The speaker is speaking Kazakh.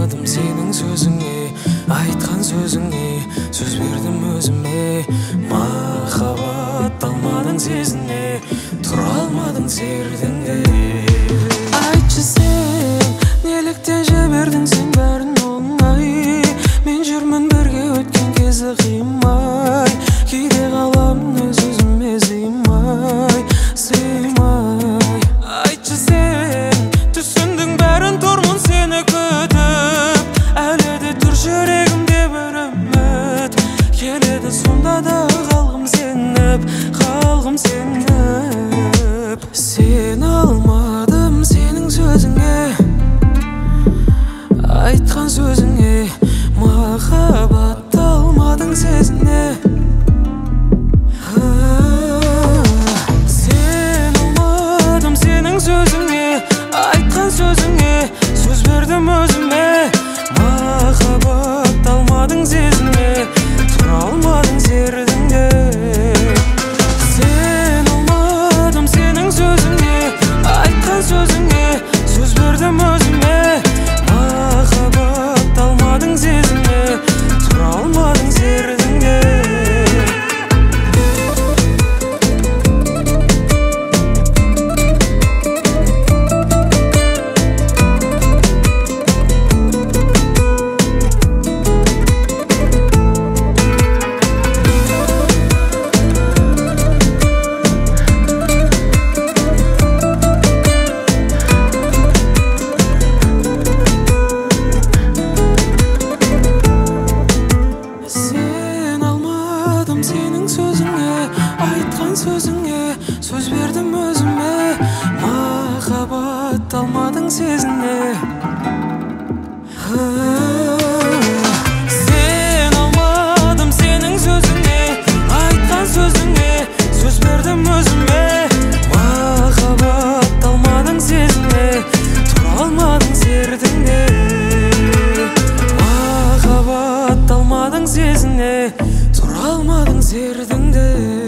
алмадым сенің сөзіңе, айтқан сөзіңе, сөз бердім өзіме. Махаббат алмадың сезіне, тұра алмадың сердіңде. Айтшы сен, неліктен жібердің сен бәрін оңай? Мен жүрмін бірге өткен кезі қимай, кейде қаламын өз өзіме сыймай. Айтшы сен, түсіндің бәрін тұрмын сені күтіп, әлі де тұр жүрегімде бір үміт. Келеді сонда да қалғым сеніп, қалғым сеніп. Сен алмадым сенің сөзіңе, айтқан сөзіңе, махаббат алмадың сезіне. Сен алмадым сенің сөзіңе, айтқан сөзіңе, сөз бердім өзіме. Махаббат алмадың сезіне, тұра алмадың сердіңде. Сен алмадым сенің сөзіңе, айтқан сөзіңе, сөз бердім өзіме. Махаббат алмадың сезіне, тұра алмадың сердіңде. Сенің сөзіңе, айтқан сөзіңе, сөз бердім өзіме. Махаббат алмадың сезіне. Сен алмадым сенің сөзіңе, айтқан сөзіңе, сөз бердім өзіме. Махаббат алмадың сезіне, тұра алмадың сердіңде. Махаббат алмадың сезіне, тұра алмадың сердіңде.